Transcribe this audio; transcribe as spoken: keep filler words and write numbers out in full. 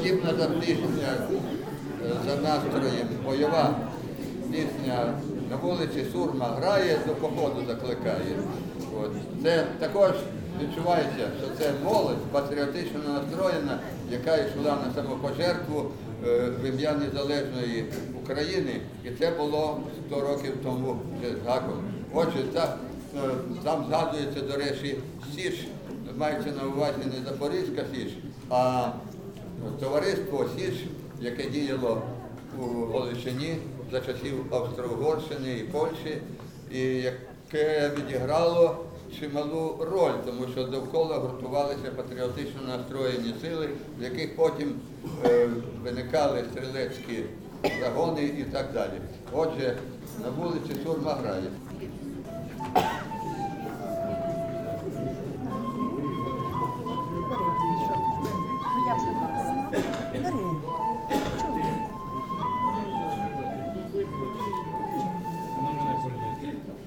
Подібна за пісня за настроєм бойова пісня на вулиці Сурма грає, до походу закликає. От. Це також відчувається, що це молодь патріотично настроєна, яка йшла на самопожертву е, в ім'я незалежної України, і це було сто років тому вже з гаком. Отже, та, е, там згадується, до речі, Січ, мається на увазі не Запорізька Січ, а товариство Січ, яке діяло у Галичині за часів Австро-Угорщини і Польщі, і яке відіграло чималу роль, тому що довкола гуртувалися патріотично настроєні сили, в яких потім е, виникали стрілецькі загони і так далі. Отже, на вулиці Сурма грає. Бери.